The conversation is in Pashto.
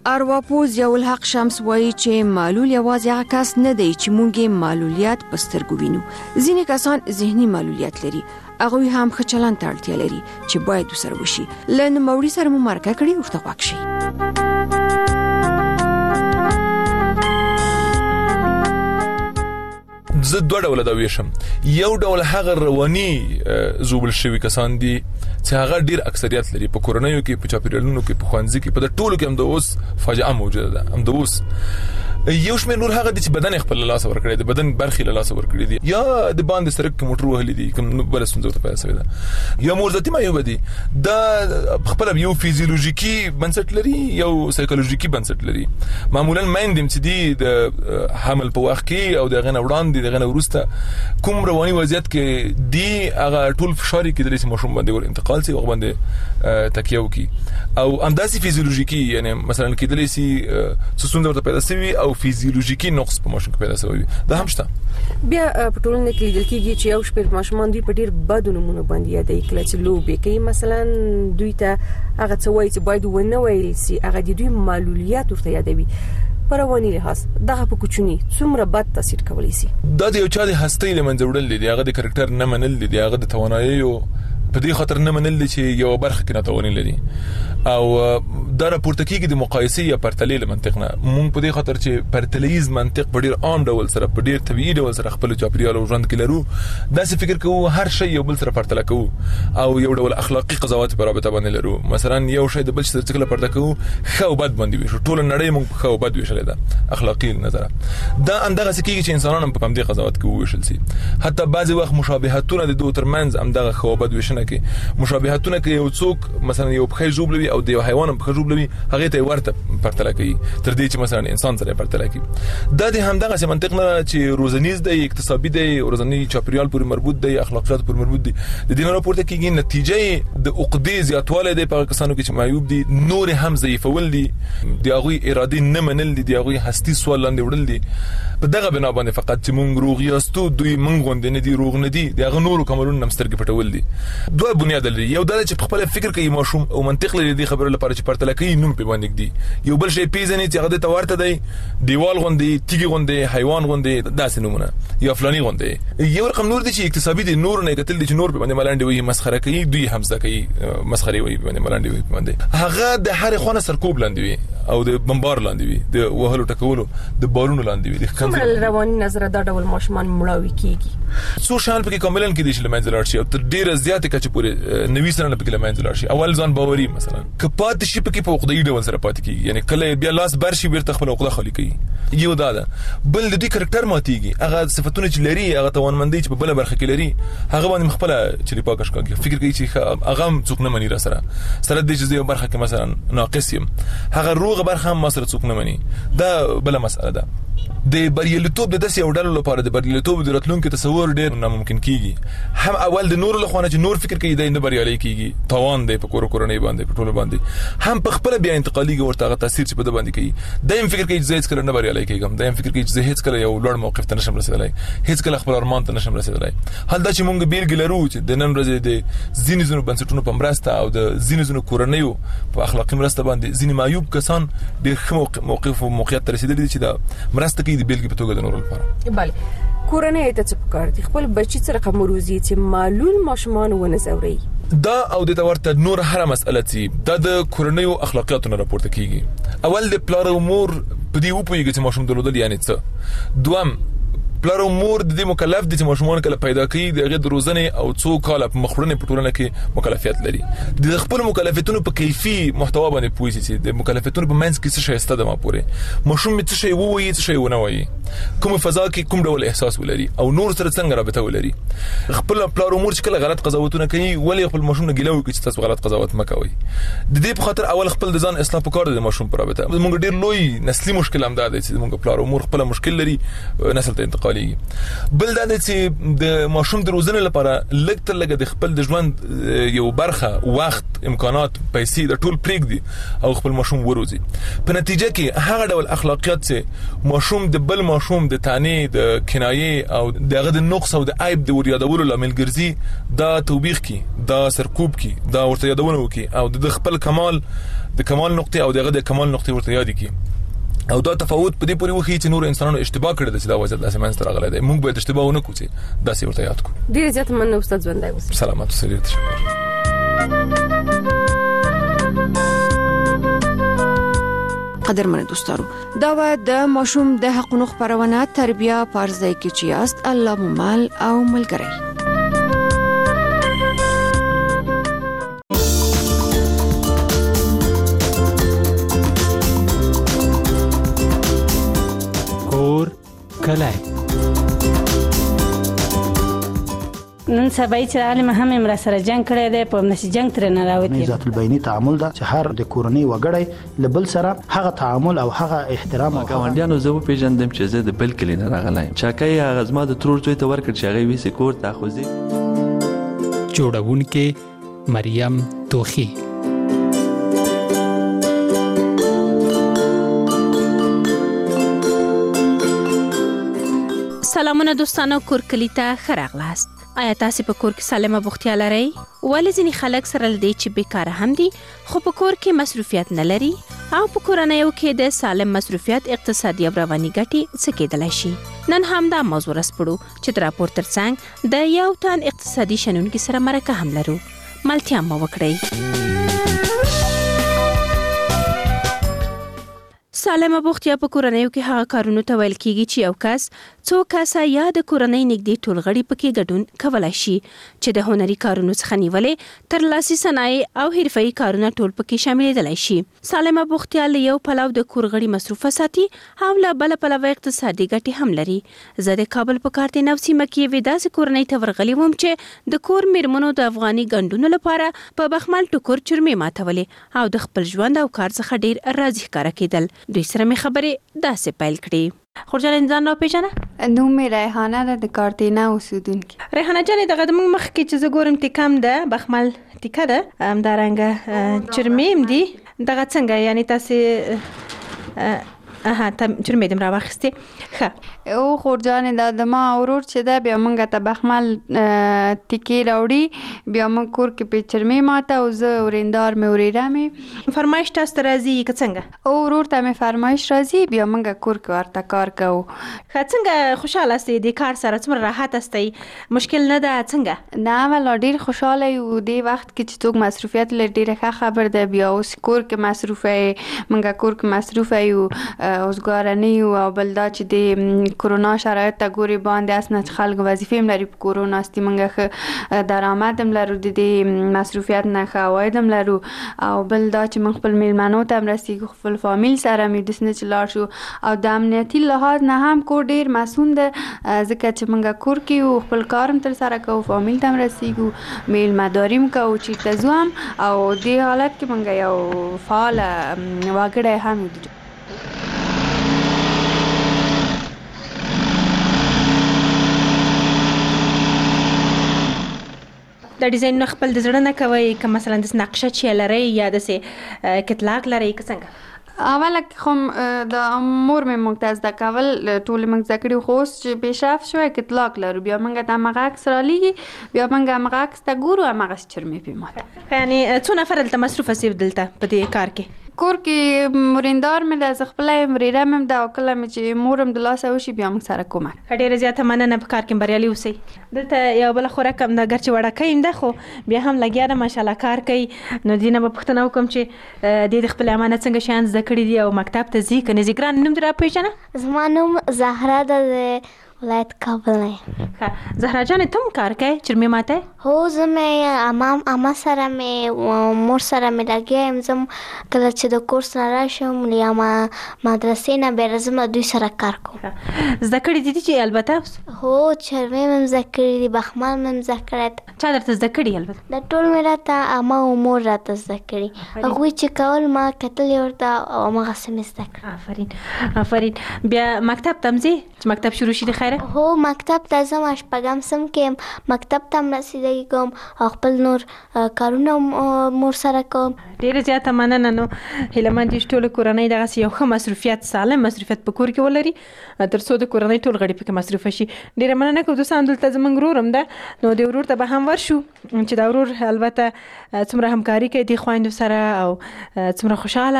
ارواپوز یو الحق شمس وایي چې معلول یوازې هغه کس نه دی چې موږ یې معلولیت په سترګو وینو. ځینې کسان ذهني معلولیت لري، هغوی هم ښه چلند ته اړتیا لري چې باید ورسره وشي. له نوموړي سره مو مرکه کړې، ورته غوږ شئ. زه دوه ډوله دا ویشم. یو ډول هغه رواني زوبل شوي کسان دي چې هغه ډیر اکثریت لري په کورنیو کې، په چاپیریالونو کې، په ښوونځي کې، په ټولو کې هم د اوس فاجعه موجوده ده. هم د اوس یو شمېر نور هغه دي چې بدن خپل لاس ورکړي دي، بدن برخې له لاس ورکړي دي، یا د باندې سرک کې موټر وهلي دي، کوم بل څه ته پیدا شوی ده، یا مرزتي معیوب دي. دا خپل یو فیزیولوژیکي بنسټ لري، یو سایکولوژیکي بنسټ لري. معمولا مایندم چې دي د حمل په وخت کې او د غنه وړاندې د غنه ورسته کوم رواني وضعیت کې دي، هغه ټول فشار کې د لسی مشوم باندې ور انتقال سي او باندې تکیه وکي، او همداسي فیزیولوژیکي، یعنی مثلا کې د لسی سوسوند ورته پیدا شوی او فیزیولوژیکی نقص په ماشوم کې پیدا شوی. دا هم شته. بیا په ټولنه کې لیدل کېږي چې یو شپږ ماشومان دوی په ډیر بد نمونه باندې یادې کله چې لوبي کوي، مثلا دوی ته هغه څه وایي چې باید ونه ویل سي، هغه د دوی معلولیت ورته یادوي. په رواني لحاظ دغه په کوچني څومره بد تاثیر کولی سي. دا د یو چا د هستۍ له منځه وړل دي، هغه د کریکټر نه منل دي، هغه د توانایي په دې خاطر نه منل دي چې یو برخه کې ناتواني لري، او دا راپورته کېږي د مقایسې یا پرتلې له منطق نه. مونږ په دې خاطر چې پرتلیز منطق په ډیر عام ډول سره، په ډیر طبيعي ډول سره خپل چاپیریال او ژوند کې لرو، داسې فکر کوو هر شی یو بل سره پرتله کوو، او یو ډول اخلاقی قضاوت په رابطه باندې لرو. مثلا یو شی د بل شي سره څنګه پرتله کوو، ښه او بد باندې ویشو. ټول نړۍ مونږ په ښه او بد ویشلې ده اخلاقی نظر. دا اندغه سکیږي چې انسانان په همدې قضاوت کوي ویشل سي. حتی بعضی وخت مشابهتونه د دوه ترمنځ همدغه ښه او بد ویشنه کې مشابهتونه کې یو څوک مثلا یو بخې جوړلوي او د یو حیوان بخې جوړلوي، هغه ته ورته پرتله کوي تر دې چې مثلا انسان سره پرتله کوي. دا د همدغه څه منطق نه چې روزنیز دی، اقتصادي دی، روزنی چاپیریال پورې مربوط دی، اخلاقیات پورې مربوط دی. د دې نه راپورته کېږي نتیجه د عقدې زیاتواله دی په کسانو کې چې معیوب دي، نور هم ضعیفول دي، د هغوی ارادي نه منل دي، د هغوی هستی سوال لاندې وړل دي. په دغه بنا باندې فقط چې مونږ روغ یاستو، دوی مونږ غوندې نه دي، روغ نه دي، د هغه نورو کمالونو نه سترګې پټول دي. دوه بنیاد لري. یو دا چې په خپل فکر کوي ماشوم او منطق لري د خبرو لپاره چې پرتله کوي، نوم په باندې دي. یو بل شی پیژني چې هغه ته ورته دی، دیوال غوندې، تیږي غوندې، حیوان غوندې، داسې نمونه یا فلاني غوندې. یو رقم نور دي چې اقتصادي دي، نور نه کتل دي چې نور په باندې ملاندې وي، مسخره کوي، دوی همزه کوي، مسخره وي باندې ملاندې وي باندې. هغه د هر خونه سرکوب لاندې وي او د بمبار لاندې وي، د وهلو ټکولو د بارونو لاندې وي. د کومه رواني نظر دا ډول ماشومان مړاوي کیږي. څو شان پکې کاملن کې دي چې لمنځه لاړ شي او تر ډیره زیاته کچې پورې 90 سره پکې لمنځه لاړ شي. اول ځان باوري مثلا کپات شي پکې په عقدې ډول سره پاتې کیږي، یعنی کله بیا لاس برشي بیرته خپل عقده خالي کوي. یو دا ده. بل د دې کریکټر ماتيږي، هغه صفاتونه چې لري، هغه توانمندي چې په بل برخه کې لري، هغه باندې خپل چې پاکش کوي، فکر کوي چې هغه څوک نه مني را سره د دې چې یو برخه کې مثلا ناقص یم، هغه روغ برخه هم سره څوک نه مني. دا بل مسأله ده. د بریالیتوب د داسې وړلو لپاره د بریالیتوب د راتلونکو تصور ډیر ناممکن کیږي. هم اول د نور له خونه چې نور فکر کوي د نه بریالي کیږي، توان دی په کورنۍ باندې، په ټولو باندې، هم په خپل بیا انتقالي ورته تاثیر چې په د باندې کوي. دایم فکر کوي چې زه هیڅ کله نه بریالي کیږم، دایم فکر کوي چې زه هیڅ کله یو لوړ موقف ته نشم رسیدلی، هیڅ کله خپل ارمان ته نشم رسیدلی. حال دا چې مونږ بیلګې لرو چې د نن ورځې د ځینې بنسټونو په مرسته او د ځینې کورنیو په اخلاقی مرسته باندې ځینې معیوب کسان ډیر ښه موقف او موقعیت ته رسیدلي چې دا مرسته کوي د بیلګې په توګه د نورو لپاره. بله کورنۍ ته څه پکار دي خپل بچی سره کوم روزي چې معلول ماشومان ونه زوري. دا او د تورته نور هر مسأله چې د کورنیو اخلاقیاتو راپورته کیږي. اول د پلار او مور په دې وپویږي چې ماشوم درلودل یعنی څه. دوم پلار او مور د دې مکلف دي چې ماشومان کله پیدا کوي د غیر روزنه او څو کال په مخړنه په ټولنه کې مکلفیت لري. د خپل مکلفیتونو په کیفي محتوا باندې پوهیږي چې د مکلفیتونو په منځ کې څه شی ستده ما پوره ماشوم څه شی وایي څه شی ونه وایي، کوم فضا کې کوم ډول احساس ولري او نور سره څنګه رابطه ولري. خپل پلار او مور چې کله غلط قضاوتونه کوي ولی خپل ماشوم نه ګیلو کوي چې تاسو غلط قضاوت مکوئ. د دې په خاطر اول خپل د ځان اصلاح پکاره د ماشوم پر رابطه. موږ ډیر لوی نسلي مشکل هم ده چې موږ پلار او مور خپل مشکل لري نسل ته انتقالي. بل دا چې د ماشوم د روزنې لپاره لږ تر لږه د خپل د ژوند یو برخه وخت امکانات پیسې د ټول پریږدي او خپل ماشوم وروزي. په نتیجه کې هغه ډول اخلاقیات چې ماشوم د بل ماشوم د تانې د کنایې او دغه د نقص او د عیب د وريادولو لامل ګرځي دا توبېخ کی دا سرکوب کی دا ورته یادونه وکي او د خپل کمال نقطه او دغه د کمال نقطه ورته یاد کی او دا تفاوت په دې پورې وخی چې نور انسانانو اشتباه کړی د چې دا وضعیت داسې منځ ته راغلی دی موږ باید اشتباه ونه کړو چې داسې ورته یاد کړو. ډیر زیات مننه استاد ژوندی اوسئ. سلامات اوسئ. قدرمن دوستانو دا و د ماشوم د حقوقو خبرونه تربیه پارځای کې چې است الله ممال او ملګری. کلای نن سبا چې عالم هم امر سره جنگ کړی دی په نشي جنگ تر نه راوتی ذات البینی تعامل دا چې هر د کورنۍ وګړی لبل سره هغه تعامل او هغه احترام او ګاونډیانو زه پیژندم چې زه د بل کلی نه راغلایم چاکای هغه زما د ترور زوی ته ورکړ چې هغه ویسي کور ته خوځي. جوړونکې مریم توخی. سلامونه دوستانو کور کلی ته خراغلاست. آیا تاسو په کور کې سالمه بوختیا لرئ؟ ولې ځینې خلک سره لدی چې بیکاره هم دي خو په کور کې مصروفیت نه لري او په کورنیو کې د سالم مصروفیت اقتصادي او رواني ګټې څه کېدلای شي؟ نن هم دا موضوع راسپړو چې د راپور ترڅنګ د یو تن اقتصادي شنونکي سره مرکه هم لرو. ملتیا مو وکړئ. سالمه بوختیا په کورنیو کې هغه کارونه ته ویل کیږي چې یو کس څو کسه یا د کورنۍ نږدې ټولغړي پکې ګډون کولای شي چې د هنري کارونو څخه نیولې تر لاسي صنایع او حرفي کارونه ټول پکې شاملېدلای شي. سالمه بوختیا له یو پلو د کورغړي مصروفه ساتي او له بل پلوه اقتصادي ګټې هم لري. زه د کابل په کارته نو سیمه کې وېدا کورنۍ ته ورغلی وم چې د کور میرمنو د افغاني ګندونو لپاره په بخمل ټکور چرمي ماتولې او د خپل ژوند او کار څخه ډیر راضي ښکارا کېدل. دوی سره می خبرې داسې پیل کړې. خورجان انسان را پیژنه؟ نوم می ریحانه ده د کارتینا اوسیدونکي. ریحانه جانې دغه د موږ مخ کې چې زه ګورم ټیکم ده بخمل ټیکه ده همدارنګه چرمیم دي دغه څنګه یعنی تاسو چرمې دم را واخستې ښه او خورجان د ما اورور چې ده بیا مونږ ته بخمل ټیکې راوړي بیا مونږ کور کې په چرمې ماته او زه ورندار مې وریره مې فرمایش تاسو ته راځي که څنګه؟ او ورور ته مې فرمایش راځي بیا مونږ کور کې ورته کار کوو. ښه څنګه خوشاله استئ د کار سره څومره راحت استئ مشکل نه ده څنګه؟ نه ولا ډیر خوشاله یو د وخت کې چې څوک مصروفیت لري ډیره ښه خبر ده بیا اوس کور کې مصروفه مونږ کور کې مصروفه یو اوسګارنی او بل دا چې د کرونا شرایط ته ګوري باندې اسنه خلک وظیفې لري په کرونا ستې منګه درآمد هم لرو د مصروفیت نه خواید هم لرو او بل دا چې من خپل میلمنو ته هم رسیږو خپل فامیل سره مې د سنه چلار شو او د امنیتي لحاظ نه هم کور ډیر مسون ده ځکه چې منګه کور کې خپل کارم تر سره کوو فامیل ته هم رسیږو میلمداریم کوو چې تزوم او د حالت کې منګه یو فعال واګړی هم دي. د ډیزاین خپل د زړه نه کوي که مثلا د نقشه چې لري یا د سه کتلاک لري که څنګه؟ اوله کوم د مور مې ممتاز د کول ټول موږ ذکرې خو چې پیشرفت شوی کتلاک لرو بیا موږ د مغه عکس را لېږي بیا موږ مغه عکس ته ګورو مغه چرمې پیماته. یعنی څو نفر دلته مصروف سي دلته په دې کار کې؟ کور کې مریندار مې د خپلای مریره مې د وکړه مې چې مورم د لاسه وشي بیا موږ سره کومه. ډیره زیاته مننه په کار کې بریالي اوسئ. دلته یو بل خوراک هم د ګرچې وړه کیم ده خو بیا هم لګیا ده ماشاءالله کار کوي نو دینه په پښتنه وکم چې د خپل امانت څنګه شان زده کړی دی او مکتب ته ځي کنه ذکران نوم در پیژنه؟ زما نوم زهرا ده ولایت کابل نه. زهرا جان تم کار کوي چرمې ماته؟ هو زه مې اما سره مې مور سره مې لګیا یم زم کله چې د کورس نه راشم یا مدرسې نه بیا زما دوی سره کار کوم. زده کړې دي چې البته؟ هو چرمې مې زده کړې دي بخمل مې زده کړی. چا درته زده کړي البته؟ د ټول مې راته اما او مور راته زده کړي هغوی چې کول ما کتلې ورته او هماغسې مې زده کړه. آفرین بیا مکتب ته ځې چې مکتب شروع شي د خیر خیره؟ هو مکتب ته ځم، شپږم سم کې مکتب ته رسیدګي کوم او خپل نور کارونه مور سره کوم. ډیره زیاته مننه. نو هیلمن دي ټول کورنۍ دغه یو ښه مصروفیت، سالم مصروفیت په کور کې ولري ترڅو د کورنۍ ټول غړي پکې مصروف شي. ډیره مننه کوم دوستان. دلته زمونږ ورورم ده، نو د ورور ته به هم ورشو چې دا ورور البته څومره همکاري کوي د خويندو سره او څومره خوشاله